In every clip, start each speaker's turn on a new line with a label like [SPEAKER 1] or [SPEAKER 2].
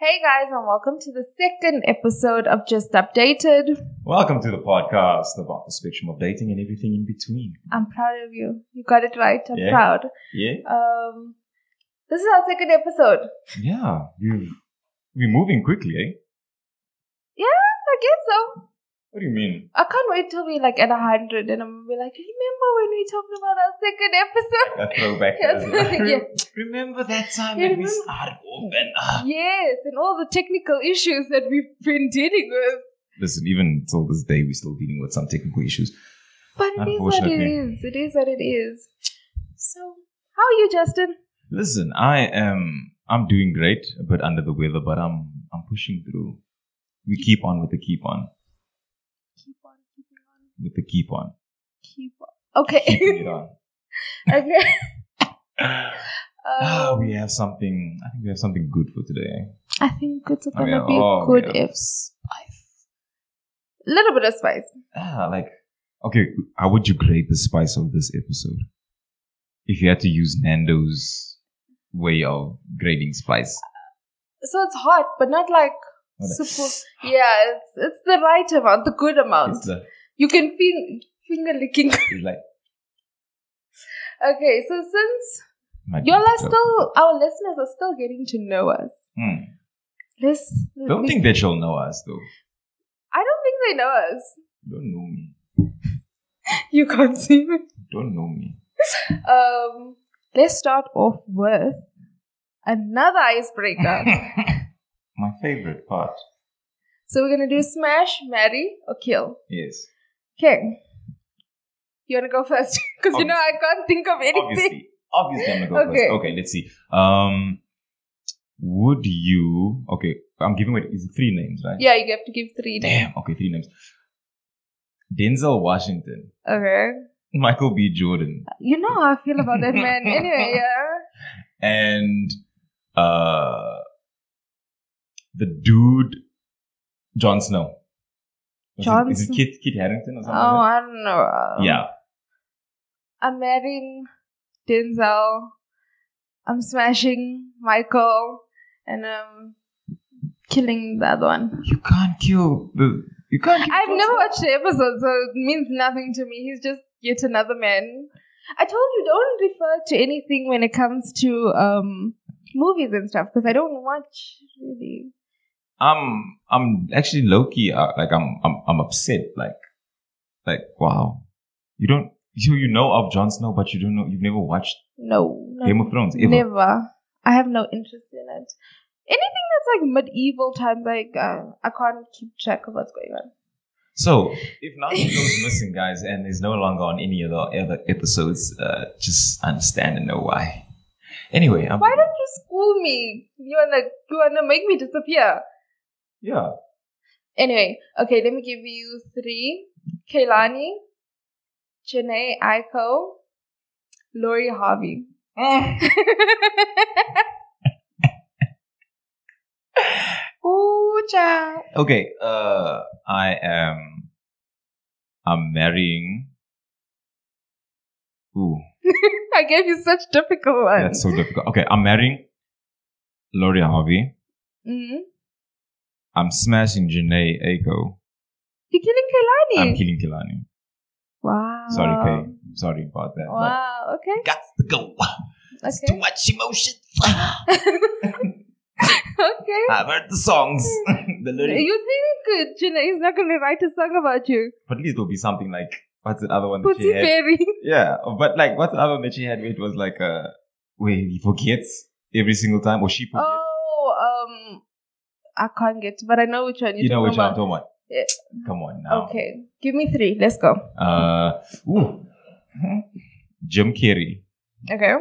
[SPEAKER 1] Hey guys, and welcome to the second episode of Just Updated.
[SPEAKER 2] Welcome to the podcast about the spectrum of dating and everything in between.
[SPEAKER 1] I'm proud of you. You got it right. I'm
[SPEAKER 2] Yeah.
[SPEAKER 1] proud.
[SPEAKER 2] Yeah?
[SPEAKER 1] This is our second episode.
[SPEAKER 2] Yeah. We're moving quickly, eh?
[SPEAKER 1] Yeah, I guess so.
[SPEAKER 2] What do you mean?
[SPEAKER 1] I can't wait till we're like at 100 and I'm gonna be like, remember when we talked about our second episode?
[SPEAKER 2] A throwback.
[SPEAKER 1] Yes. Yeah.
[SPEAKER 2] Remember that time
[SPEAKER 1] Yeah,
[SPEAKER 2] that we
[SPEAKER 1] remember.
[SPEAKER 2] started off and...
[SPEAKER 1] Yes, and all the technical issues that we've been dealing with.
[SPEAKER 2] Listen, even till this day, we're still dealing with some technical issues.
[SPEAKER 1] But it is what it
[SPEAKER 2] Unfortunately.
[SPEAKER 1] is. It is what it is. So, how are you, Justin?
[SPEAKER 2] Listen, I'm doing great, a bit under the weather, but I'm pushing through. We keep on with the keep on.
[SPEAKER 1] Keep on keeping on.
[SPEAKER 2] With the keep on.
[SPEAKER 1] Keep on. Okay.
[SPEAKER 2] Keeping it on.
[SPEAKER 1] Okay.
[SPEAKER 2] We have something. I think we have something good for today.
[SPEAKER 1] I think it's gonna
[SPEAKER 2] yeah.
[SPEAKER 1] be
[SPEAKER 2] Oh,
[SPEAKER 1] good
[SPEAKER 2] yeah.
[SPEAKER 1] if spice. A little bit of spice.
[SPEAKER 2] Okay, how would you grade the spice of this episode? If you had to use Nando's way of grading spice.
[SPEAKER 1] So it's hot, but not like
[SPEAKER 2] What a-
[SPEAKER 1] super. Yeah, it's the right amount, the good amount. You can feel finger licking.
[SPEAKER 2] It's like,
[SPEAKER 1] Okay, so since
[SPEAKER 2] might
[SPEAKER 1] y'all
[SPEAKER 2] be
[SPEAKER 1] are
[SPEAKER 2] joke.
[SPEAKER 1] still, our listeners are still getting to know us.
[SPEAKER 2] Don't think that you'll know us though.
[SPEAKER 1] I don't think they know us.
[SPEAKER 2] You don't know me.
[SPEAKER 1] You can't see me.
[SPEAKER 2] You don't know me.
[SPEAKER 1] Let's start off with another icebreaker.
[SPEAKER 2] My favorite part.
[SPEAKER 1] So we're gonna do smash, marry, or kill.
[SPEAKER 2] Yes.
[SPEAKER 1] Okay. You wanna go first? Because you know I can't think of anything.
[SPEAKER 2] Obviously, I'm gonna go
[SPEAKER 1] Okay.
[SPEAKER 2] first. Okay, let's see. Would you? Okay, I'm giving away. Is it 3 names, right?
[SPEAKER 1] Yeah, you have to give 3 names.
[SPEAKER 2] Damn. Okay, 3 names. Denzel Washington,
[SPEAKER 1] Okay.
[SPEAKER 2] Michael B. Jordan,
[SPEAKER 1] You know how I feel about that man. Anyway, yeah.
[SPEAKER 2] and the dude Jon Snow. Is it Kit Harington or something?
[SPEAKER 1] Oh,
[SPEAKER 2] like
[SPEAKER 1] I don't know.
[SPEAKER 2] that? Yeah.
[SPEAKER 1] I'm marrying Denzel. I'm smashing Michael. And I'm killing the other one.
[SPEAKER 2] You can't kill the. You can't. Kill
[SPEAKER 1] I've
[SPEAKER 2] Jon
[SPEAKER 1] never
[SPEAKER 2] Snow.
[SPEAKER 1] watched the episode, so it means nothing to me. He's just yet another man. I told you don't refer to anything when it comes to movies and stuff because I don't watch really.
[SPEAKER 2] I'm actually low key. I'm upset. Like wow. You know of Jon Snow, but you don't know. You've never watched
[SPEAKER 1] No.
[SPEAKER 2] Game of Thrones ever.
[SPEAKER 1] Never. I have no interest in it. Anything that's like medieval times, like I can't keep track of what's going on.
[SPEAKER 2] So, if Naruto goes missing, guys, and is no longer on any of the other episodes, just understand and know why. Anyway,
[SPEAKER 1] Why don't you school me? You wanna make me disappear?
[SPEAKER 2] yeah.
[SPEAKER 1] Anyway, okay, let me give you 3. Kaylani, Janae Aiko, Lori Harvey.
[SPEAKER 2] Ooh, child. Okay, I'm marrying. Ooh,
[SPEAKER 1] I gave you such difficult ones.
[SPEAKER 2] that's so difficult. Okay, I'm marrying Lori Harvey.
[SPEAKER 1] Mm-hmm.
[SPEAKER 2] I'm smashing Janae Aiko.
[SPEAKER 1] You're killing Kaylani.
[SPEAKER 2] I'm killing Kilani.
[SPEAKER 1] Wow.
[SPEAKER 2] Sorry, Kay. Sorry about that.
[SPEAKER 1] Wow. Okay.
[SPEAKER 2] But got to go. It's too
[SPEAKER 1] Okay.
[SPEAKER 2] much emotions.
[SPEAKER 1] Okay.
[SPEAKER 2] I've heard the songs. The lyrics.
[SPEAKER 1] You think Janae is not going to write a song about you?
[SPEAKER 2] But at least it'll be something like, what's the other one that
[SPEAKER 1] Pussy
[SPEAKER 2] she had?
[SPEAKER 1] Fairy.
[SPEAKER 2] Yeah, but like, what's the other one that she had where it was like, where he forgets every single time, or she forgets?
[SPEAKER 1] Oh, I can't get, but I know which one
[SPEAKER 2] You know which one I'm
[SPEAKER 1] talking
[SPEAKER 2] talking about?
[SPEAKER 1] Yeah.
[SPEAKER 2] Come on now.
[SPEAKER 1] Okay, give me 3. Let's go.
[SPEAKER 2] Ooh. Jim Carrey.
[SPEAKER 1] Okay.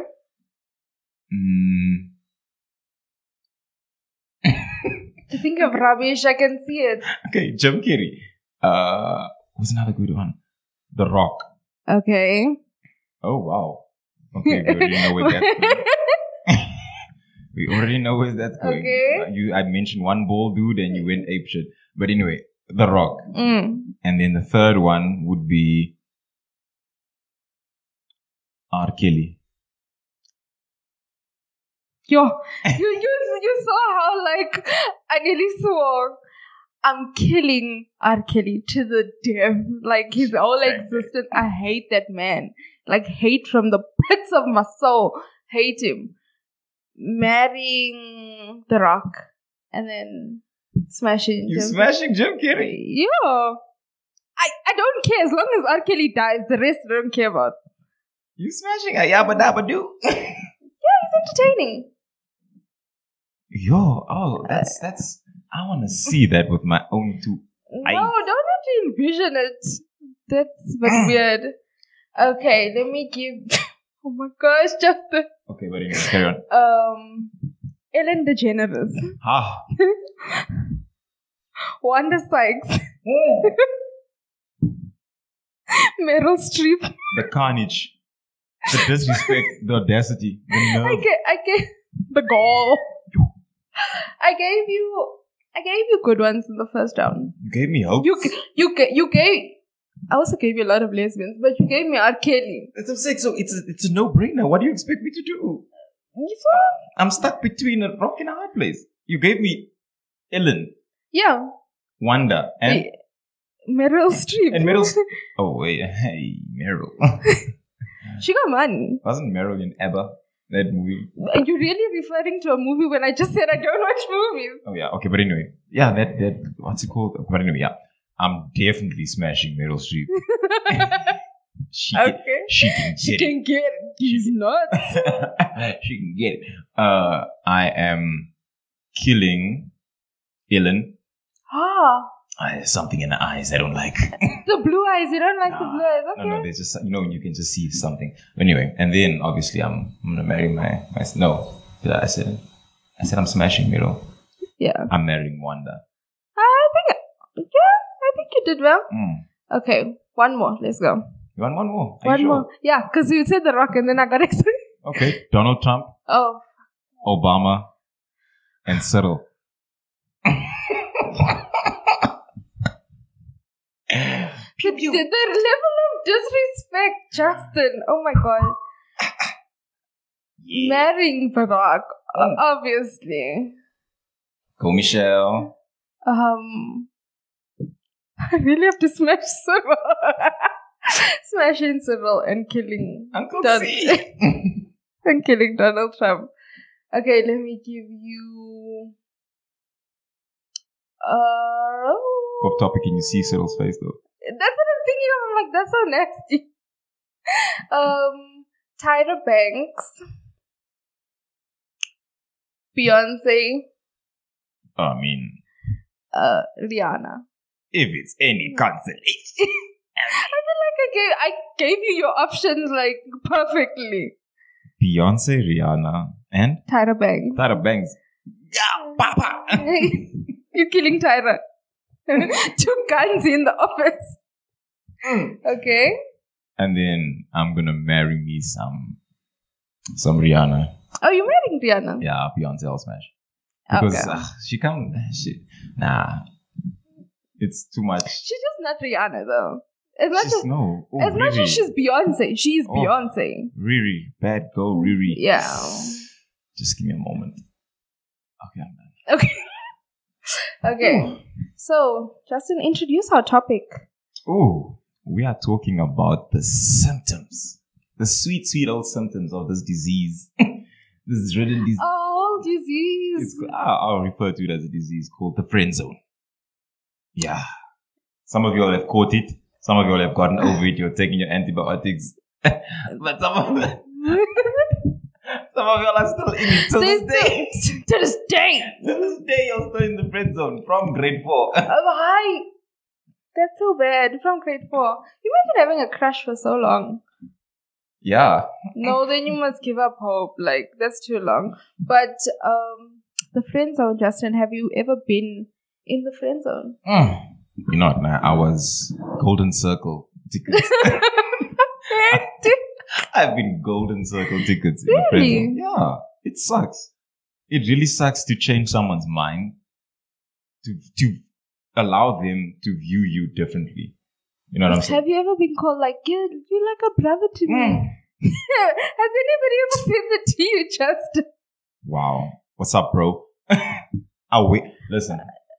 [SPEAKER 1] To think of rubbish, I can see it.
[SPEAKER 2] Okay, Jim Carrey. What's another good one? The Rock.
[SPEAKER 1] Okay.
[SPEAKER 2] Oh, wow. Okay, we already know where that's going. We already know where that's going.
[SPEAKER 1] Okay.
[SPEAKER 2] I mentioned one bald dude and you went apeshit. But anyway, The Rock.
[SPEAKER 1] Mm.
[SPEAKER 2] And then the third one would be R. Kelly.
[SPEAKER 1] Yo, you saw how like I nearly swore I'm killing R. Kelly to the death. Like his whole existence. I hate that man. Like hate from the pits of my soul. Hate him. Marrying The Rock and then smashing
[SPEAKER 2] You
[SPEAKER 1] Jim
[SPEAKER 2] smashing Jim Carrey?
[SPEAKER 1] Yeah. I don't care. As long as R. Kelly dies, the rest I don't care about.
[SPEAKER 2] You smashing a yabba dabba do?
[SPEAKER 1] Yeah, he's entertaining.
[SPEAKER 2] Yo, oh, that's. I want to see that with my own two eyes.
[SPEAKER 1] No, don't have to envision it. That's but weird. Okay, let me give. Oh my gosh, Justin.
[SPEAKER 2] Okay, but anyway, carry on.
[SPEAKER 1] Ellen DeGeneres,
[SPEAKER 2] Ah,
[SPEAKER 1] Wanda Sykes, Meryl Streep.
[SPEAKER 2] the carnage, the disrespect, the audacity, the nerve.
[SPEAKER 1] I gave the gall. I gave you good ones in the first round.
[SPEAKER 2] You gave me hope.
[SPEAKER 1] You gave. I also gave you a lot of lesbians, but you gave me R. Kelly.
[SPEAKER 2] That's what I'm saying. So it's a no-brainer. What do you expect me to do?
[SPEAKER 1] You saw?
[SPEAKER 2] I'm stuck between a rock and a hard place. You gave me Ellen,
[SPEAKER 1] Yeah.
[SPEAKER 2] Wanda, and
[SPEAKER 1] Meryl Streep.
[SPEAKER 2] and Meryl. Oh wait, hey Meryl.
[SPEAKER 1] She got money.
[SPEAKER 2] Wasn't Meryl in ABBA? That movie.
[SPEAKER 1] Are you really referring to a movie when I just said I don't watch movies?
[SPEAKER 2] Oh yeah, okay, but anyway, yeah, that what's it called? But anyway, yeah, I'm definitely smashing Meryl Streep. She can get it.
[SPEAKER 1] He's nuts.
[SPEAKER 2] She can get it. I am killing Ellen. There's something in the eyes I don't like.
[SPEAKER 1] The blue eyes. You don't like the blue eyes. Okay.
[SPEAKER 2] No, there's just, you can just see something. Anyway, and then obviously I'm gonna marry my no. I said I'm smashing Meryl.
[SPEAKER 1] Yeah.
[SPEAKER 2] I'm marrying Wanda.
[SPEAKER 1] I think you did well. Okay, one more. Let's go.
[SPEAKER 2] You want one more?
[SPEAKER 1] One more. Yeah, because you said The Rock and then I got excited.
[SPEAKER 2] Okay. Donald Trump,
[SPEAKER 1] Oh.
[SPEAKER 2] Obama, and Cyril.
[SPEAKER 1] The level of disrespect, Justin. Oh my god.
[SPEAKER 2] Yeah.
[SPEAKER 1] Marrying The Rock, obviously.
[SPEAKER 2] Go Michelle.
[SPEAKER 1] I really have to smash Cyril. Smashing Cyril and killing
[SPEAKER 2] Uncle
[SPEAKER 1] Donald
[SPEAKER 2] C.
[SPEAKER 1] and killing Donald Trump. Okay, let me give you.
[SPEAKER 2] Off topic, can you see Cyril's face though?
[SPEAKER 1] That's what I'm thinking of. I'm like, that's so nasty. Tyra Banks, Beyonce,
[SPEAKER 2] I mean,
[SPEAKER 1] Rihanna.
[SPEAKER 2] if it's any consolation.
[SPEAKER 1] I feel like I gave you your options like perfectly.
[SPEAKER 2] Beyonce, Rihanna, and
[SPEAKER 1] Tyra Banks.
[SPEAKER 2] Tyra Banks. Yeah, papa.
[SPEAKER 1] You're killing Tyra. 2 guns in the office. Okay.
[SPEAKER 2] And then I'm gonna marry me some Rihanna.
[SPEAKER 1] Oh, you're marrying Rihanna?
[SPEAKER 2] Yeah, Beyonce I'll smash. Because
[SPEAKER 1] Okay.
[SPEAKER 2] it's too much.
[SPEAKER 1] She's just not Rihanna though. As much as she's Beyonce, she's Beyonce.
[SPEAKER 2] Riri, bad girl Riri.
[SPEAKER 1] Yeah.
[SPEAKER 2] Just give me a moment. Okay, I'm done.
[SPEAKER 1] Okay. Okay. So, Justin, introduce our topic.
[SPEAKER 2] Oh, we are talking about the symptoms. The sweet, sweet old symptoms of this disease. This dreaded disease.
[SPEAKER 1] Oh, disease.
[SPEAKER 2] I'll refer to it as a disease called the friend zone. Yeah. Some of you all have caught it. Some of you all have gotten over it. You're taking your antibiotics. But some of you all are still in it. To this day.
[SPEAKER 1] To this day.
[SPEAKER 2] To this day, you're still in the friend zone from grade 4.
[SPEAKER 1] Hi. That's so bad. From grade 4. Imagine having a crush for so long.
[SPEAKER 2] Yeah.
[SPEAKER 1] No, then you must give up hope. Like, that's too long. But, the friend zone, Justin, have you ever been in the friend zone?
[SPEAKER 2] You know what, man? I was golden circle tickets. I've been golden circle tickets in the friend zone. Yeah, it sucks. It really sucks to change someone's mind, to allow them to view you differently. You know what I'm saying?
[SPEAKER 1] Have you ever been called like, you're like a brother to me? Has anybody ever said that to you, Justin?
[SPEAKER 2] Wow. What's up, bro? Away. Listen.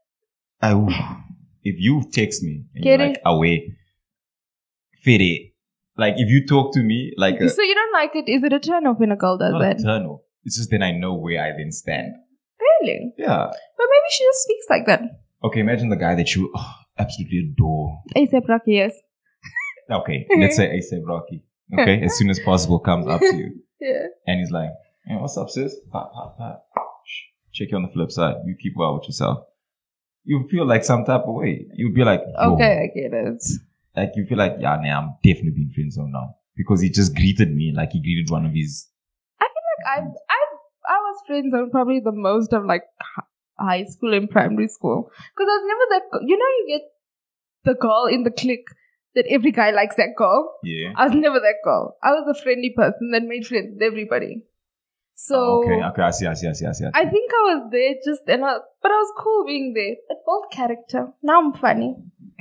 [SPEAKER 2] If you text me and
[SPEAKER 1] Get
[SPEAKER 2] you're like, away, fit it. Like, if you talk to me like
[SPEAKER 1] So you don't like it? Is it a turn off when a girl does
[SPEAKER 2] not
[SPEAKER 1] that?
[SPEAKER 2] eternal. It's just then I know where I then stand.
[SPEAKER 1] Really?
[SPEAKER 2] Yeah.
[SPEAKER 1] But maybe she just speaks like that.
[SPEAKER 2] Okay, imagine the guy that you absolutely adore.
[SPEAKER 1] A$AP Rocky, yes.
[SPEAKER 2] Okay, let's say A$AP Rocky. Okay, as soon as possible comes up to you.
[SPEAKER 1] Yeah.
[SPEAKER 2] And he's like, hey, what's up, sis? Pat, pat, pat. Check you on the flip side. You keep well with yourself. You feel like some type of way. You'd be like, yo.
[SPEAKER 1] Okay, I get it.
[SPEAKER 2] Like, you feel like, yeah, nah, I'm definitely being friend zone now. Because he just greeted me like he greeted one of his...
[SPEAKER 1] I feel like I was friend zone probably the most of like high school and primary school. Because I was never that... You know you get the girl in the clique that every guy likes that girl?
[SPEAKER 2] Yeah.
[SPEAKER 1] I was never that girl. I was a friendly person that made friends with everybody. So...
[SPEAKER 2] Okay, I see.
[SPEAKER 1] I think I was there but I was cool being there. It built character. Now I'm funny.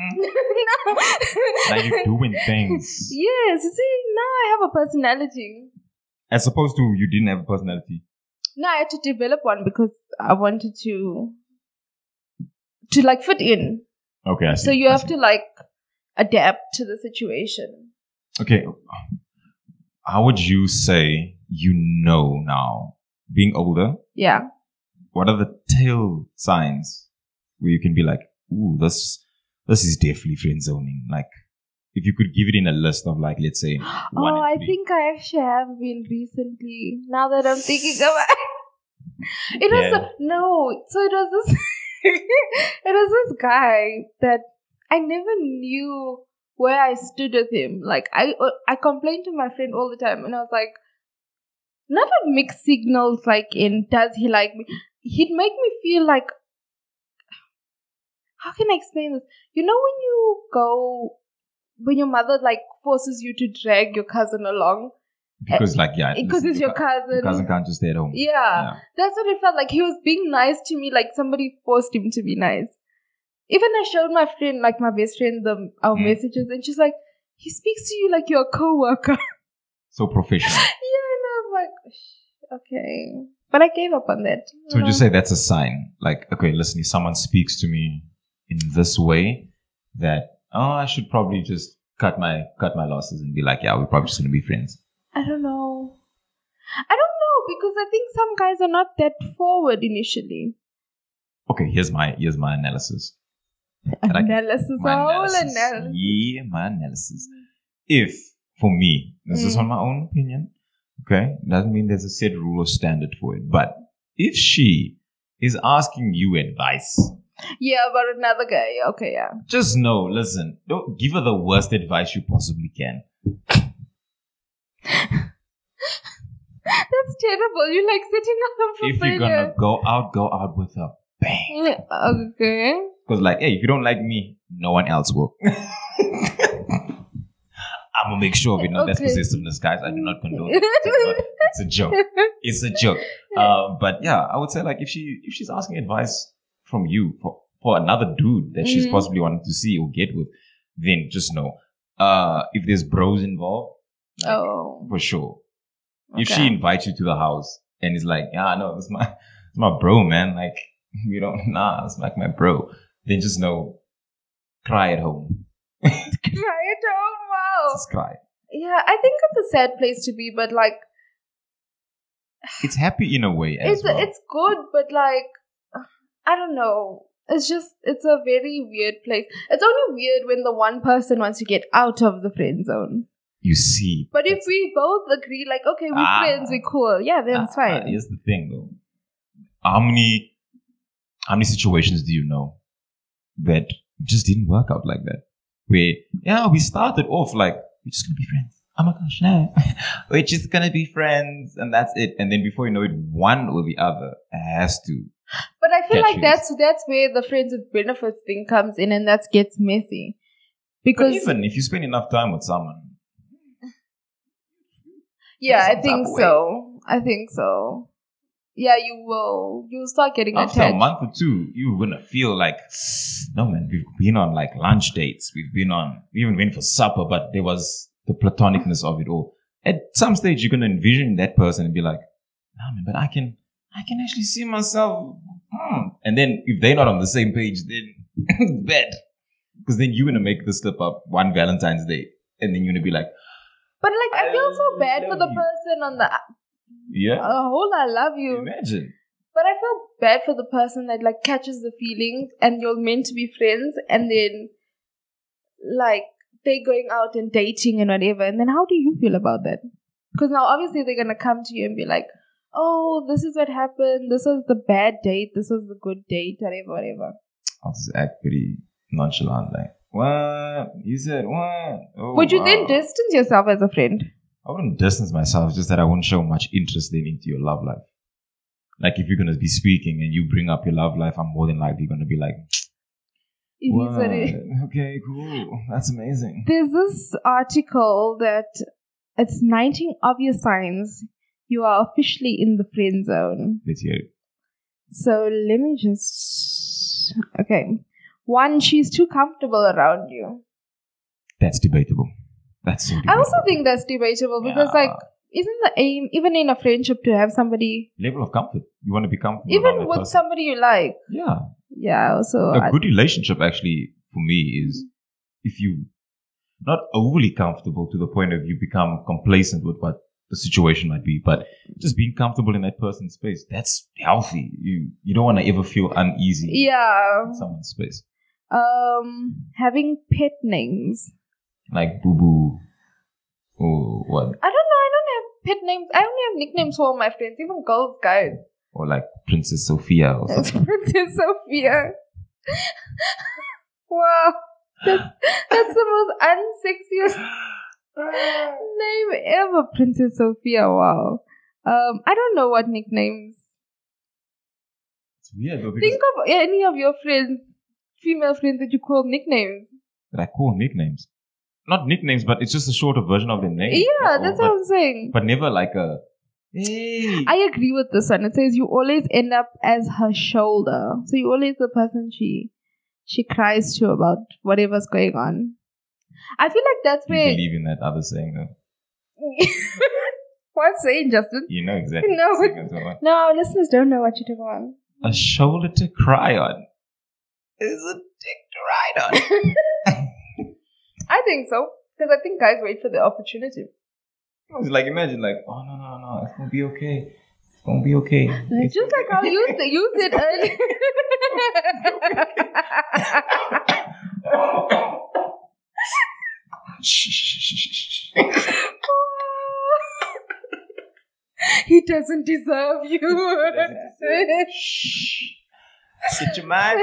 [SPEAKER 2] Now you're doing things.
[SPEAKER 1] Yes, you see, now I have a personality.
[SPEAKER 2] As opposed to you didn't have a personality.
[SPEAKER 1] No, I had to develop one because I wanted to like fit in.
[SPEAKER 2] Okay, I see.
[SPEAKER 1] So you have to like adapt to the situation.
[SPEAKER 2] Okay, how would you say you know now, being older?
[SPEAKER 1] Yeah.
[SPEAKER 2] What are the tail signs where you can be like, ooh, this is definitely friend zoning? Like, if you could give it in a list of like, let's say, 1 and 3.
[SPEAKER 1] I think I actually have been recently. Now that I'm thinking about it, so it was this, it was this guy that I never knew where I stood with him. Like I complained to my friend all the time, and I was like, not like mixed signals, like in does he like me? He'd make me feel like, how can I explain this? You know when your mother like forces you to drag your cousin along?
[SPEAKER 2] Because
[SPEAKER 1] because it's your cousin.
[SPEAKER 2] Your cousin can't just stay at home.
[SPEAKER 1] Yeah, that's what it felt like. He was being nice to me, like somebody forced him to be nice. Even I showed my friend, like my best friend, our messages, and she's like, he speaks to you like you're a co-worker.
[SPEAKER 2] So professional.
[SPEAKER 1] Yeah, and I was like, okay. But I gave up on that.
[SPEAKER 2] So would you say that's a sign? Like, okay, listen, if someone speaks to me in this way, that, I should probably just cut my losses and be like, yeah, we're probably just going to be friends.
[SPEAKER 1] I don't know, because I think some guys are not that forward initially.
[SPEAKER 2] Okay, here's my analysis.
[SPEAKER 1] Analysis.
[SPEAKER 2] Yeah, my analysis. If, for me, this is on my own opinion, okay, doesn't mean there's a set rule or standard for it, but if she is asking you advice,
[SPEAKER 1] yeah, about another guy, okay, yeah,
[SPEAKER 2] just know, listen, don't give her the worst advice you possibly can.
[SPEAKER 1] That's terrible. You're like setting up for
[SPEAKER 2] If
[SPEAKER 1] failure.
[SPEAKER 2] You're gonna go out with a bang.
[SPEAKER 1] Okay.
[SPEAKER 2] Because like, hey, if you don't like me, no one else will. I'm gonna make sure of it. No, that's possessiveness, guys. I do not condone it. It's a joke. It's a joke. But yeah, I would say like if she's asking advice from you for another dude that she's possibly wanting to see or get with, then just know, if there's bros involved, like, for sure. Okay. If she invites you to the house and is like, yeah, no, this is my bro, man. Like, it's like my bro. Then just know, cry at home.
[SPEAKER 1] Cry at home, wow.
[SPEAKER 2] Just cry.
[SPEAKER 1] Yeah, I think it's a sad place to be, but like,
[SPEAKER 2] it's happy in a way as well.
[SPEAKER 1] It's good, but like, I don't know. It's a very weird place. It's only weird when the one person wants to get out of the friend zone.
[SPEAKER 2] You see.
[SPEAKER 1] But if we both agree, like, okay, we're friends, we're cool. Yeah, then it's fine.
[SPEAKER 2] Here's the thing, though. How many situations do you know that just didn't work out like that? Where, we started off like, we're just going to be friends. Oh my gosh, no. We're just going to be friends and that's it. And then before you know it, one or the other has to.
[SPEAKER 1] But I feel like that's where the friends with benefits thing comes in, and that gets messy. Because
[SPEAKER 2] but even if you spend enough time with someone.
[SPEAKER 1] Yeah, I think so. Yeah, you will. You'll start getting
[SPEAKER 2] attached.
[SPEAKER 1] After
[SPEAKER 2] a month or two, you're going to feel like, no man, we've been on like lunch dates. We even went for supper, but there was the platonicness of it all. At some stage, you're going to envision that person and be like, no man, but I can I can actually see myself. And then if they're not on the same page, then it's bad. Because then you're going to make the slip up one Valentine's Day. And then you're going to be like,
[SPEAKER 1] but like, I feel so bad for the person on the whole I love you.
[SPEAKER 2] Imagine.
[SPEAKER 1] But I feel bad for the person that like catches the feelings and you're meant to be friends and then like they're going out and dating and whatever. And then how do you feel about that? Because now obviously they're going to come to you and be like, oh, this is what happened. This was the bad date. This was the good date. Whatever.
[SPEAKER 2] I'll just act pretty nonchalant. Like, what? You said what? Oh,
[SPEAKER 1] would you then distance yourself as a friend?
[SPEAKER 2] I wouldn't distance myself. Just that I wouldn't show much interest then into your love life. Like if you're going to be speaking and you bring up your love life, I'm more than likely going to be like, what? Okay, cool. That's amazing.
[SPEAKER 1] There's this article that it's 19 obvious signs you are officially in the friend zone.
[SPEAKER 2] Let's hear it.
[SPEAKER 1] So let me just... Okay. 1, she's too comfortable around you.
[SPEAKER 2] That's debatable. That's so debatable.
[SPEAKER 1] I also think that's debatable because like, isn't the aim, even in a friendship, to have somebody...
[SPEAKER 2] Level of comfort. You want to be comfortable.
[SPEAKER 1] Even with somebody you like.
[SPEAKER 2] Yeah.
[SPEAKER 1] Yeah, also...
[SPEAKER 2] A good relationship actually, for me, is if you not overly comfortable to the point of you become complacent with what the situation might be, but just being comfortable in that person's space. That's healthy. You don't want to ever feel uneasy in someone's space.
[SPEAKER 1] Having pet names.
[SPEAKER 2] Like Boo Boo or what?
[SPEAKER 1] I don't know. I don't have pet names. I only have nicknames for all my friends, even girls, guys.
[SPEAKER 2] Or like Princess Sophia or something.
[SPEAKER 1] Princess Sophia. Wow. That's the most unsexiest name ever. Princess Sophia. Wow. I don't know what nicknames.
[SPEAKER 2] It's weird though.
[SPEAKER 1] Think of any of your friends, female friends that you call nicknames.
[SPEAKER 2] That I call nicknames. Not nicknames, but it's just a shorter version of their name.
[SPEAKER 1] Yeah, that's what I'm saying.
[SPEAKER 2] But never like a, hey.
[SPEAKER 1] I agree with this one. It says you always end up as her shoulder. So you're always the person she cries to about whatever's going on. I feel like that's where...
[SPEAKER 2] You believe in that other saying though?
[SPEAKER 1] What saying, Justin?
[SPEAKER 2] You know exactly.
[SPEAKER 1] No, our listeners don't know what you're talking about.
[SPEAKER 2] A shoulder to cry on is a dick to ride on.
[SPEAKER 1] I think so. Because I think guys wait for the opportunity.
[SPEAKER 2] It's like, imagine like, oh, no. It's going to be okay. It's going to be okay.
[SPEAKER 1] It's just like how you said earlier. He doesn't deserve you.
[SPEAKER 2] Shh. Sit your mind.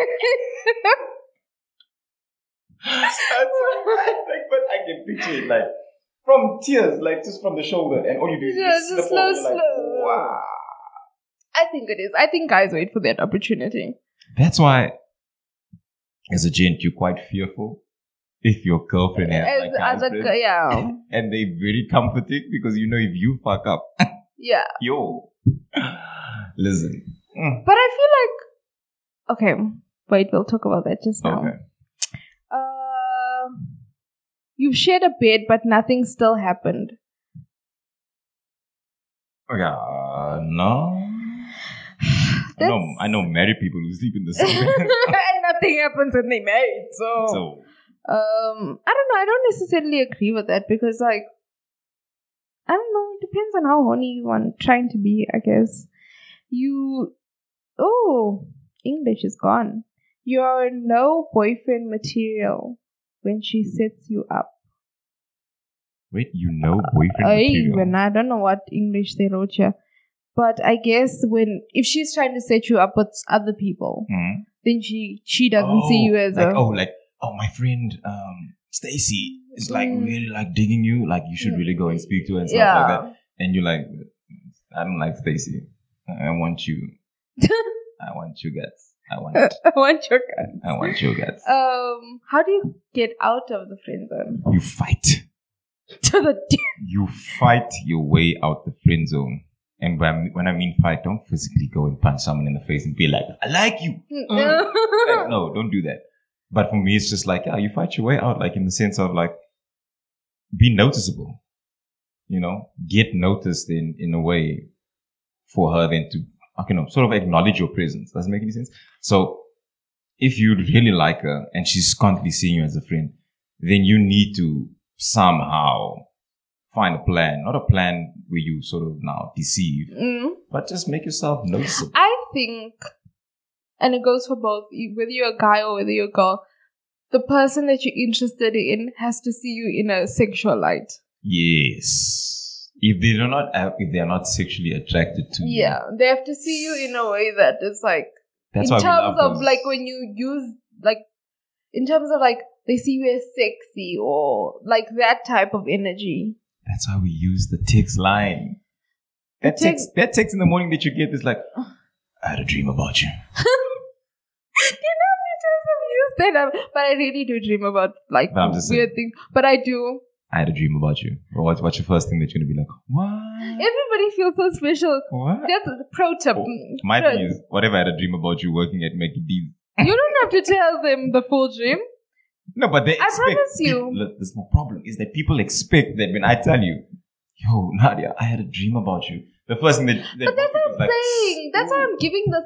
[SPEAKER 2] That's so bad. Like, but I can picture it like from tears, like just from the shoulder, and all you do is just slip
[SPEAKER 1] slow.
[SPEAKER 2] Like, wow.
[SPEAKER 1] I think it is. I think guys wait for that opportunity.
[SPEAKER 2] That's why, as a gent, you're quite fearful if your girlfriend has like guys friends. And they're very comforting because you know if you fuck up, listen.
[SPEAKER 1] But I feel like, okay, wait, we'll talk about that just now.
[SPEAKER 2] Okay.
[SPEAKER 1] You've shared a bed, but nothing still happened.
[SPEAKER 2] No. I know married people who sleep in the same bed.
[SPEAKER 1] And nothing happens when they married. So I don't know. I don't necessarily agree with that because, like, I don't know. It depends on how horny you are trying to be, I guess. English is gone. You're no boyfriend material when she sets you up.
[SPEAKER 2] Wait, boyfriend material?
[SPEAKER 1] I don't know what English they wrote here. But I guess if she's trying to set you up with other people, then she doesn't see you as
[SPEAKER 2] my friend Stacy is like really like digging you, like you should really go and speak to her and stuff like that. And you're like, I don't like Stacy. I want you. I want you guys. I want your guts. I want your guts.
[SPEAKER 1] How do you get out of the friend zone?
[SPEAKER 2] You fight. You fight your way out the friend zone. And when I mean fight, don't physically go and punch someone in the face and be like, I like you. Like, no, don't do that. But for me, it's just like, you fight your way out, like in the sense of like, be noticeable. You know, get noticed in a way for her then to okay, no, sort of acknowledge your presence. Doesn't make any sense. So if you really like her and she's constantly seeing you as a friend, then you need to somehow find a plan. Not a plan where you sort of now deceive, but just make yourself noticeable.
[SPEAKER 1] I think, and it goes for both, whether you're a guy or whether you're a girl, the person that you're interested in has to see you in a sexual light.
[SPEAKER 2] Yes. If they are not sexually attracted to you.
[SPEAKER 1] Yeah, they have to see you in a way that is like,
[SPEAKER 2] That's
[SPEAKER 1] in
[SPEAKER 2] why
[SPEAKER 1] terms
[SPEAKER 2] we love
[SPEAKER 1] of
[SPEAKER 2] those.
[SPEAKER 1] like when you use, like, in terms of like, they see you as sexy or like that type of energy.
[SPEAKER 2] That's why we use the text line. That text in the morning that you get is like, I had a dream about you.
[SPEAKER 1] But I really do dream about like weird things. But I do.
[SPEAKER 2] I had a dream about you. What's your first thing that you're gonna be like? What?
[SPEAKER 1] Everybody feels so special.
[SPEAKER 2] What?
[SPEAKER 1] That's the pro tip.
[SPEAKER 2] My thing is, what if I had a dream about you working at Mackie D's?
[SPEAKER 1] You don't have to tell them the full dream.
[SPEAKER 2] No, but they expect.
[SPEAKER 1] I promise you.
[SPEAKER 2] Look, there's no problem. Is that people expect that when I tell you, yo, Nadia, I had a dream about you. The first thing that
[SPEAKER 1] but that's what I'm saying. That's why I'm giving this.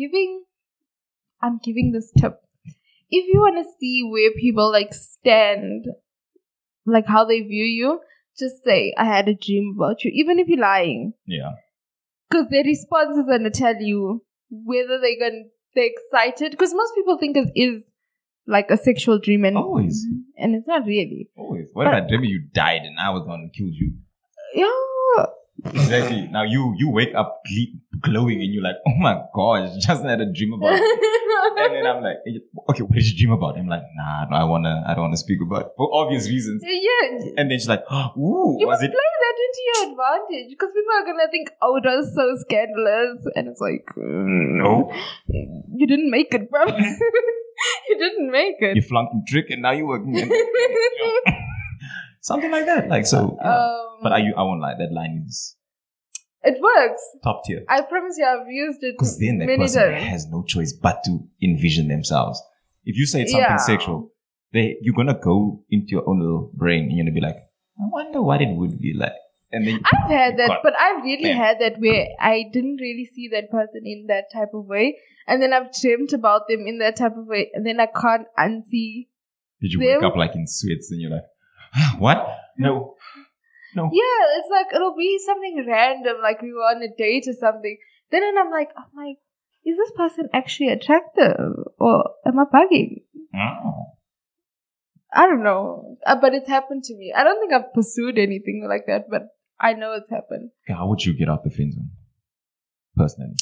[SPEAKER 1] I'm giving this tip. If you want to see where people like stand, like how they view you, just say, I had a dream about you. Even if you're lying.
[SPEAKER 2] Yeah.
[SPEAKER 1] Because their response is going to tell you whether they're excited. Because most people think it is like a sexual dream. And,
[SPEAKER 2] always.
[SPEAKER 1] And it's not really.
[SPEAKER 2] Always. What if I dreamed you died and I was the one who killed you?
[SPEAKER 1] Yeah.
[SPEAKER 2] Exactly. Now you wake up glowing and you're like, oh my gosh, just had a dream about it. And then I'm like, okay, what did you dream about? I'm like, nah, I don't wanna speak about it for obvious reasons.
[SPEAKER 1] Yeah.
[SPEAKER 2] And then she's like, ooh,
[SPEAKER 1] you
[SPEAKER 2] was
[SPEAKER 1] must
[SPEAKER 2] it?
[SPEAKER 1] play that into your advantage because people are gonna think, oh, it was so scandalous, and it's like,
[SPEAKER 2] no,
[SPEAKER 1] you didn't make it, bro. You didn't make it.
[SPEAKER 2] You flunked the trick, and now you're working. Something like that. Like so. Yeah. But I won't lie. That line is.
[SPEAKER 1] It works.
[SPEAKER 2] Top tier.
[SPEAKER 1] I promise you, I've used it
[SPEAKER 2] because then that
[SPEAKER 1] many
[SPEAKER 2] person
[SPEAKER 1] times.
[SPEAKER 2] has no choice but to envision themselves. If you say it's something sexual, you're gonna go into your own little brain and you're gonna be like, I wonder what it would be like. And then
[SPEAKER 1] I've had that, but I've really had that where I didn't really see that person in that type of way, and then I've dreamt about them in that type of way, and then I can't unsee.
[SPEAKER 2] Did you wake up like in sweats and you're like, what? No.
[SPEAKER 1] Yeah, it's like it'll be something random, like we were on a date or something. Then I'm like, is this person actually attractive or am I bugging?
[SPEAKER 2] Oh.
[SPEAKER 1] I don't know, but it's happened to me. I don't think I've pursued anything like that, but I know it's happened.
[SPEAKER 2] How would you get out the friend zone, personally?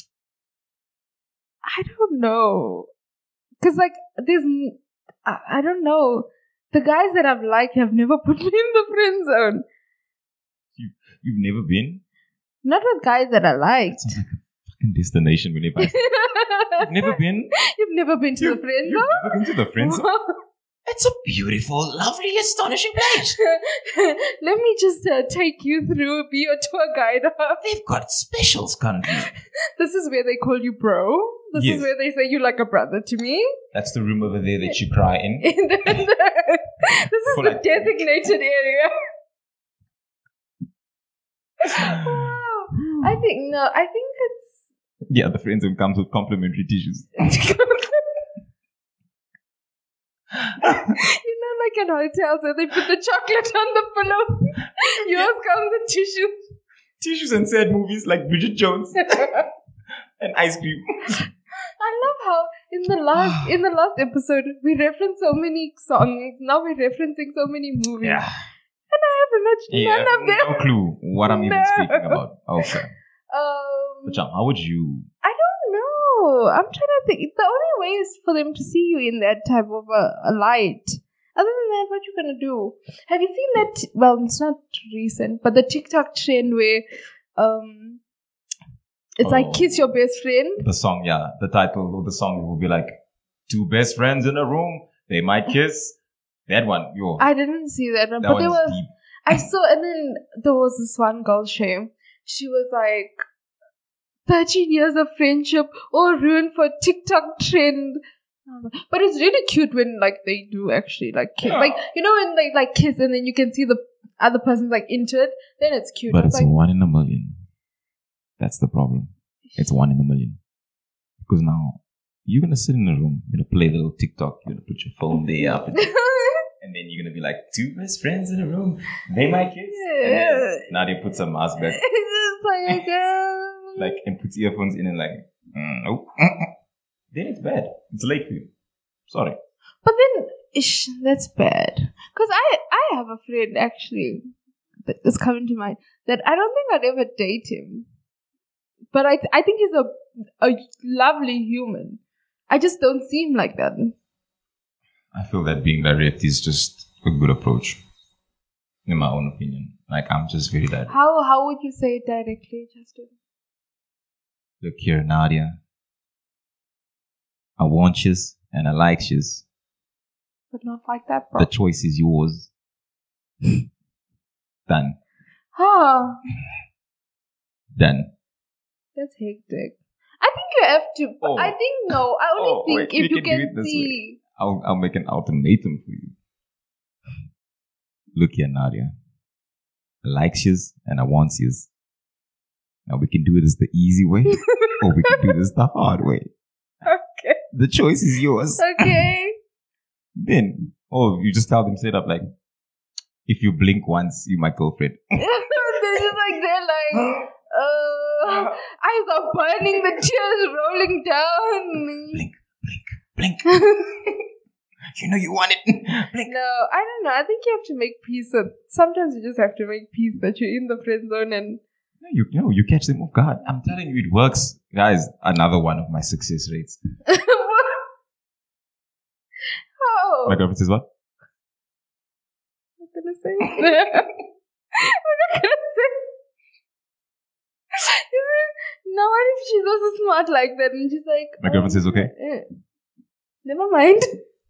[SPEAKER 1] I don't know, cause like I don't know. The guys that I've liked have never put me in the friend zone.
[SPEAKER 2] You've never been?
[SPEAKER 1] Not with guys that I liked.
[SPEAKER 2] Sounds like a fucking destination whenever I say you've never been?
[SPEAKER 1] You've never been to the friend zone?
[SPEAKER 2] You've never been to the friend zone? It's a beautiful, lovely, astonishing place.
[SPEAKER 1] Let me just take you through, be your tour guide.
[SPEAKER 2] They've got specials currently.
[SPEAKER 1] This is where they call you bro. This is where they say you're like a brother to me.
[SPEAKER 2] That's the room over there that you cry in.
[SPEAKER 1] This is the designated area. Wow. I think it's...
[SPEAKER 2] Yeah, the friend zone comes with complimentary tissues.
[SPEAKER 1] You know, like in hotels where they put the chocolate on the pillow. Yours comes with tissues.
[SPEAKER 2] Tissues and sad movies like Bridget Jones. And ice cream.
[SPEAKER 1] I love how in the last episode we referenced so many songs. Now we're referencing so many movies.
[SPEAKER 2] Yeah.
[SPEAKER 1] And I haven't watched none of them.
[SPEAKER 2] No clue what I'm even speaking about. Okay. But how would you?
[SPEAKER 1] I don't know. I'm trying to think. The only way is for them to see you in that type of a light. Other than that, what you gonna do? Have you seen that? Well, it's not recent, but the TikTok trend where it's like kiss your best friend.
[SPEAKER 2] The song, yeah. The title of the song will be like, two best friends in a room, they might kiss. That one,
[SPEAKER 1] I didn't see that one,
[SPEAKER 2] that
[SPEAKER 1] but there was.
[SPEAKER 2] deep.
[SPEAKER 1] I saw, and then there was this one girl, she was like, 13 years of friendship, all ruined for TikTok trend. But it's really cute when like they do actually like kiss. Yeah. Like, you know, when they like kiss and then you can see the other person's like into it, then it's cute.
[SPEAKER 2] But it's like, 1 in a million. That's the problem. It's 1 in a million. Because now you're gonna sit in a room, you're gonna play the little TikTok, you're gonna put your phone there up, and then you're gonna be like, 2 best friends in a room. They my kids. And then Nadia puts her mask back. Like, and puts earphones in and like, nope. Then it's bad. It's late for you. Sorry.
[SPEAKER 1] But then, that's bad. Because I have a friend actually that is coming to mind that I don't think I'd ever date him. But I think he's a lovely human. I just don't see him like that.
[SPEAKER 2] I feel that being direct is just a good approach. In my own opinion. Like, I'm just very direct.
[SPEAKER 1] How would you say it directly, Justin?
[SPEAKER 2] Look here, Nadia. I want yous and I like yous.
[SPEAKER 1] But not like that, bro.
[SPEAKER 2] The choice is yours. Done.
[SPEAKER 1] Huh.
[SPEAKER 2] Done.
[SPEAKER 1] That's hectic. I think you have to.
[SPEAKER 2] Oh.
[SPEAKER 1] I think no. I only think
[SPEAKER 2] wait,
[SPEAKER 1] if
[SPEAKER 2] we
[SPEAKER 1] you
[SPEAKER 2] can do
[SPEAKER 1] can
[SPEAKER 2] it this
[SPEAKER 1] see.
[SPEAKER 2] I'll make an ultimatum for you. Look here, Nadia. I like yous and I want yous. Now we can do it as the easy way, or we can do this the hard way.
[SPEAKER 1] Okay.
[SPEAKER 2] The choice is yours.
[SPEAKER 1] Okay.
[SPEAKER 2] Then, you just tell them straight up, like, if you blink once, you my girlfriend.
[SPEAKER 1] They're just like, eyes are burning, the tears rolling down.
[SPEAKER 2] Blink, blink, blink. You know you want it. Blink.
[SPEAKER 1] No, I don't know. I think you have to make peace with. Sometimes you just have to make peace that you're in the friend zone and.
[SPEAKER 2] No, you catch them off guard. I'm telling you, it works, guys. Another one of my success rates.
[SPEAKER 1] Oh.
[SPEAKER 2] My girlfriend says what?
[SPEAKER 1] I'm not gonna say. I'm not gonna say. No, what if she's also smart like that and she's like.
[SPEAKER 2] My girlfriend says okay.
[SPEAKER 1] Never mind.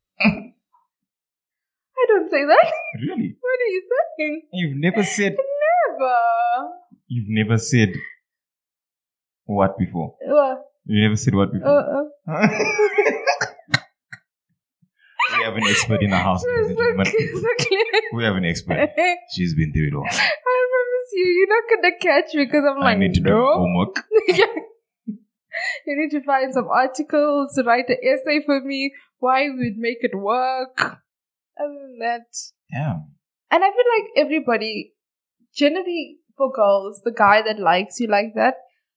[SPEAKER 1] I don't say that.
[SPEAKER 2] Really?
[SPEAKER 1] What are you saying?
[SPEAKER 2] You've never said.
[SPEAKER 1] Never.
[SPEAKER 2] You've never said what before?
[SPEAKER 1] What?
[SPEAKER 2] You never said what before? We have an expert in the house, ladies and gentlemen. We have an expert. She's been through it all.
[SPEAKER 1] I promise you're not gonna catch me because I'm like,
[SPEAKER 2] I need to do homework.
[SPEAKER 1] You need to find some articles, write an essay for me, why we'd make it work. Other than that.
[SPEAKER 2] Yeah.
[SPEAKER 1] And I feel like everybody, generally for girls, the guy that likes you like that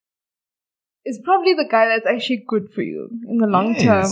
[SPEAKER 1] is probably the guy that's actually good for you in the long term.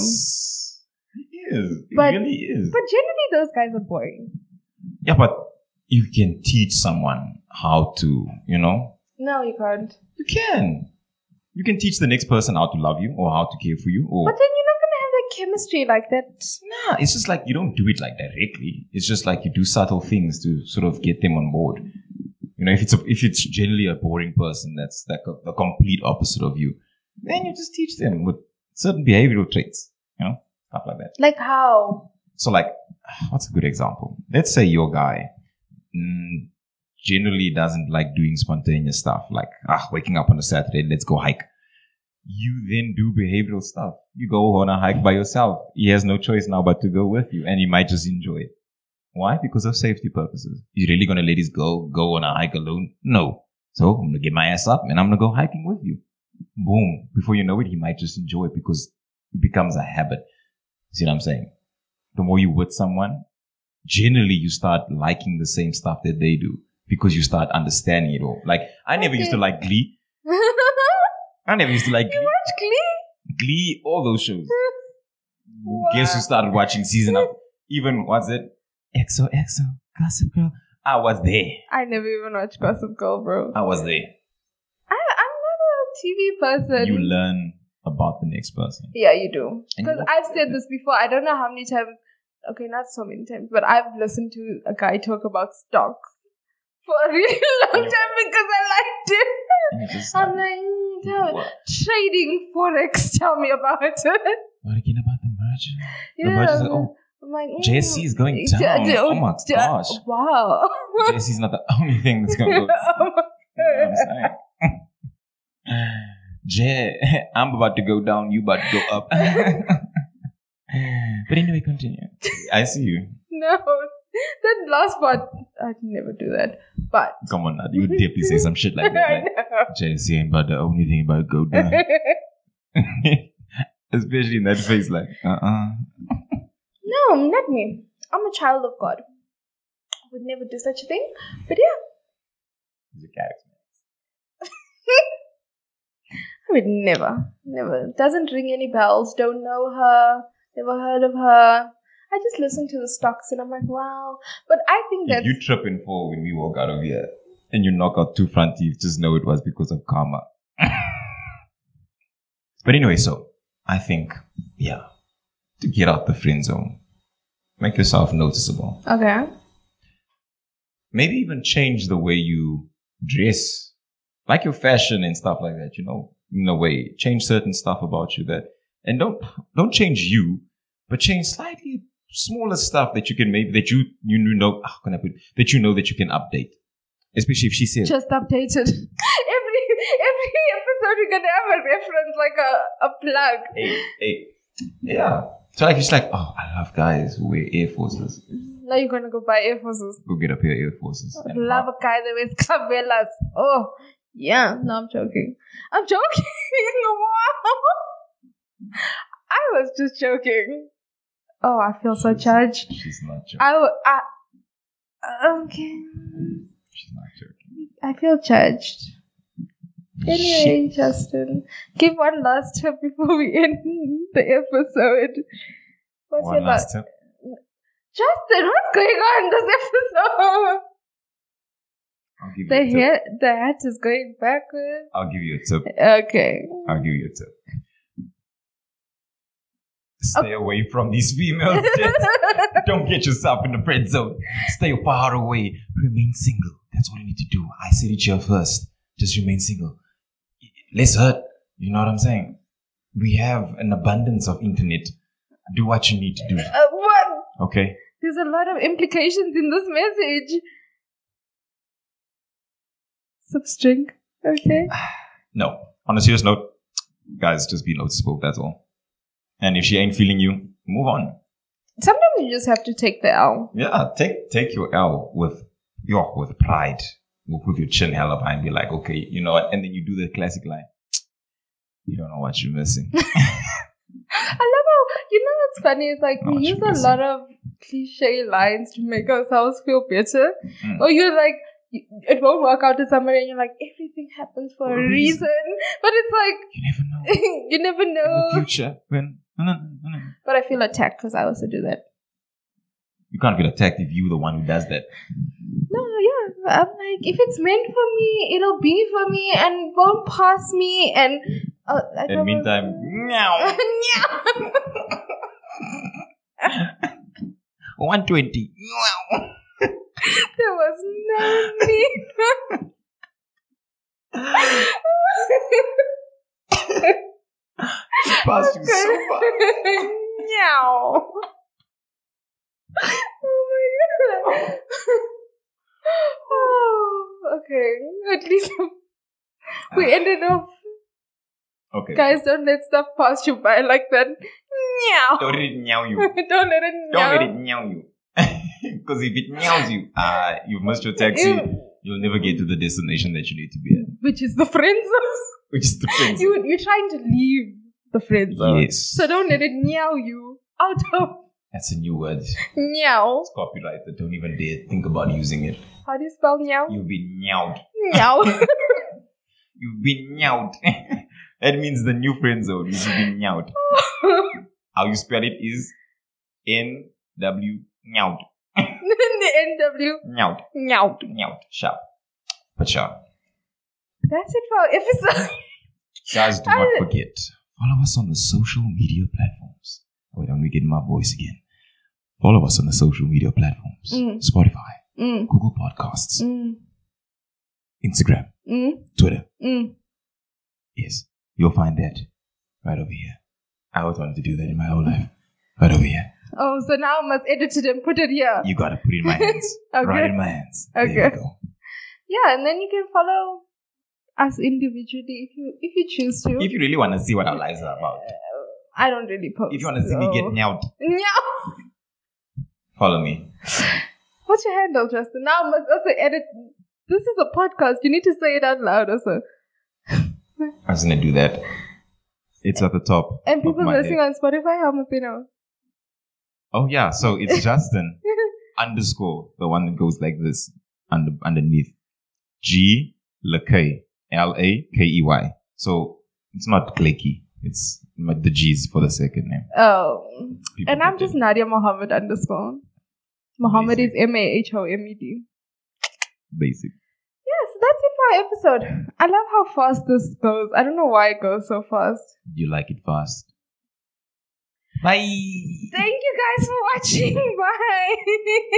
[SPEAKER 2] It is. It really is.
[SPEAKER 1] But generally those guys are boring.
[SPEAKER 2] Yeah, but you can teach someone how to,
[SPEAKER 1] No, you can't.
[SPEAKER 2] You can. You can teach the next person how to love you or how to care for you.
[SPEAKER 1] But then you're not going to have that chemistry like that.
[SPEAKER 2] Nah, it's just like you don't do it like directly. It's just like you do subtle things to sort of get them on board. If it's generally a boring person that's like the complete opposite of you, then you just teach them with certain behavioral traits, stuff like that.
[SPEAKER 1] Like how?
[SPEAKER 2] So like, what's a good example? Let's say your guy generally doesn't like doing spontaneous stuff, like waking up on a Saturday, let's go hike. You then do behavioral stuff. You go on a hike by yourself. He has no choice now but to go with you, and he might just enjoy it. Why? Because of safety purposes. You really gonna let his girl go on a hike alone? No. So I'm gonna get my ass up and I'm gonna go hiking with you. Boom. Before you know it, he might just enjoy it because it becomes a habit. See what I'm saying? The more you with someone, generally you start liking the same stuff that they do because you start understanding it all. Like, I never used to like Glee. I never used to like Glee.
[SPEAKER 1] You watch Glee?
[SPEAKER 2] Glee, all those shows. Wow. Guess who started watching season up? Even, what's it? XOXO, Gossip Girl. I was there.
[SPEAKER 1] I never even watched Gossip Girl, bro.
[SPEAKER 2] I was there.
[SPEAKER 1] I'm not a TV person.
[SPEAKER 2] You learn about the next person.
[SPEAKER 1] Yeah, you do.
[SPEAKER 2] And
[SPEAKER 1] Because I've said this before. I don't know how many times. Okay, not so many times, but I've listened to a guy talk about stocks for a really long time because I liked it. I'm like, trading Forex, tell me about it.
[SPEAKER 2] What again about the merger?
[SPEAKER 1] Yeah.
[SPEAKER 2] The merger's like, I'm like, JSC is going down. Oh my gosh.
[SPEAKER 1] Wow.
[SPEAKER 2] JSC is not the only thing that's going to go down. You know what I'm saying? I'm about to go down, you about to go up. But anyway, continue. I see you.
[SPEAKER 1] No, that last part, I'd never do that. But
[SPEAKER 2] Come on, now. You would definitely say some shit like that.
[SPEAKER 1] I
[SPEAKER 2] Like,
[SPEAKER 1] know.
[SPEAKER 2] JC ain't about the only thing about go down. Especially in that face, like,
[SPEAKER 1] No, not me. I'm a child of God. I would never do such a thing. But yeah,
[SPEAKER 2] He's a character.
[SPEAKER 1] I would never. Doesn't ring any bells. Don't know her. Never heard of her. I just listen to the stocks and I'm like, wow. But I think
[SPEAKER 2] If
[SPEAKER 1] that's...
[SPEAKER 2] you trip and fall when we walk out of here and you knock out 2 front teeth, just know it was because of karma. But anyway, so I think, yeah, to get out the friend zone, make yourself noticeable.
[SPEAKER 1] Okay.
[SPEAKER 2] Maybe even change the way you dress, like your fashion and stuff like that, you know, in a way. Change certain stuff about you that, and don't change you, but change slightly smaller stuff that you can maybe, that you know, how can I put it? That you know that you can update. Especially if she says,
[SPEAKER 1] Just updated. Every episode you're gonna have a reference, like a plug.
[SPEAKER 2] hey, yeah. So like, it's like, oh, I love guys who wear Air Forces.
[SPEAKER 1] Now you're gonna go buy Air Forces.
[SPEAKER 2] Go get a pair of Air Forces.
[SPEAKER 1] I love a guy that wears Cabela's. Oh, yeah. No, I'm joking. I'm joking. Wow. I was just joking. Oh, I feel so judged.
[SPEAKER 2] She's not joking.
[SPEAKER 1] Okay.
[SPEAKER 2] She's not joking.
[SPEAKER 1] I feel judged. Anyway, Justin, give one last tip before we end the episode. What's
[SPEAKER 2] One
[SPEAKER 1] your
[SPEAKER 2] last tip.
[SPEAKER 1] Justin, what's going on in this episode?
[SPEAKER 2] I'll give you a tip.
[SPEAKER 1] The hat is going backwards.
[SPEAKER 2] I'll give you a tip.
[SPEAKER 1] Okay.
[SPEAKER 2] I'll give you a tip. Stay away from these females. Don't get yourself in the friend zone. Stay far away. Remain single. That's what you need to do. I said it here first. Just remain single. Less hurt. You know what I'm saying? We have an abundance of internet. Do what you need to do.
[SPEAKER 1] What?
[SPEAKER 2] Okay?
[SPEAKER 1] There's a lot of implications in this message. Substring. Okay.
[SPEAKER 2] No. On a serious note, guys, just be noticeable. That's all. And if she ain't feeling you, move on.
[SPEAKER 1] Sometimes you just have to take the L.
[SPEAKER 2] Yeah, take your L with pride. With your chin held up high and be like, okay, you know what? And then you do the classic line. You don't know what you're missing.
[SPEAKER 1] I love how, you know what's funny? It's like we use a lot of cliche lines to make ourselves feel better. Or you're like, it won't work out to somebody and you're like, everything happens for a reason. But it's like,
[SPEAKER 2] you never know.
[SPEAKER 1] You never know.
[SPEAKER 2] In the future, when...
[SPEAKER 1] But I feel attacked because I also do that.
[SPEAKER 2] You can't feel attacked if you're the one who does that.
[SPEAKER 1] No, yeah. I'm like, if it's meant for me, it'll be for me and it won't pass me. And
[SPEAKER 2] in the meantime, meow. 120.
[SPEAKER 1] There was no need.
[SPEAKER 2] Passed you so far.
[SPEAKER 1] Meow. Oh my god. Oh, okay. At least we ended off.
[SPEAKER 2] Okay.
[SPEAKER 1] Guys, don't let stuff pass you by like that. Meow.
[SPEAKER 2] Don't let it meow you.
[SPEAKER 1] Don't let it meow.
[SPEAKER 2] Don't let it meow you. Because if it meows you, you've missed your taxi. You'll never get to the destination that you need to be at.
[SPEAKER 1] Which is the friend zone.
[SPEAKER 2] Which is the friend zone.
[SPEAKER 1] You're trying to leave the friend zone.
[SPEAKER 2] Yes.
[SPEAKER 1] So don't let it meow you out of.
[SPEAKER 2] That's a new word.
[SPEAKER 1] Meow.
[SPEAKER 2] It's copyrighted. Don't even dare think about using it.
[SPEAKER 1] How do you spell meow?
[SPEAKER 2] You've been meowed.
[SPEAKER 1] Meow.
[SPEAKER 2] You've been meowed. That means the new friend zone. You've been meowed. How you spell it is N-W meowed.
[SPEAKER 1] The N-W.
[SPEAKER 2] Meowed.
[SPEAKER 1] Meowed.
[SPEAKER 2] Meowed. Sharp. But sharp.
[SPEAKER 1] That's it for our episode.
[SPEAKER 2] Guys, do not forget. Follow us on the social media platforms. Wait, let me get my voice again. Follow us on the social media platforms. Spotify. Google Podcasts. Instagram. Twitter. Yes. You'll find that right over here. I always wanted to do that in my whole life. Right over here.
[SPEAKER 1] Oh, so now I must edit it and put it here.
[SPEAKER 2] You gotta put it in my hands.
[SPEAKER 1] Okay.
[SPEAKER 2] Right in my hands.
[SPEAKER 1] Okay.
[SPEAKER 2] There we go.
[SPEAKER 1] Yeah, and then you can follow us individually if you choose to.
[SPEAKER 2] If you really want to see what our lives are about.
[SPEAKER 1] I don't really post.
[SPEAKER 2] If you want to see me get meowed.
[SPEAKER 1] Meow.
[SPEAKER 2] Follow me.
[SPEAKER 1] What's your handle, Justin? Now I must also edit This is a podcast. You need to say it out loud also.
[SPEAKER 2] I was going to do that. It's at the top.
[SPEAKER 1] And people listening on Spotify, how much they know?
[SPEAKER 2] Oh, yeah. So it's Justin underscore, the one that goes like this underneath. G Lakey. Lakey. So it's not Glakey. It's the G's for the second name.
[SPEAKER 1] Oh. People and I'm just Nadia Mohammed underscore. Mohammed is Mahomed.
[SPEAKER 2] Basic.
[SPEAKER 1] Yes, that's it for our episode. I love how fast this goes. I don't know why it goes so fast.
[SPEAKER 2] You like it fast. Bye.
[SPEAKER 1] Thank you guys for watching. Bye.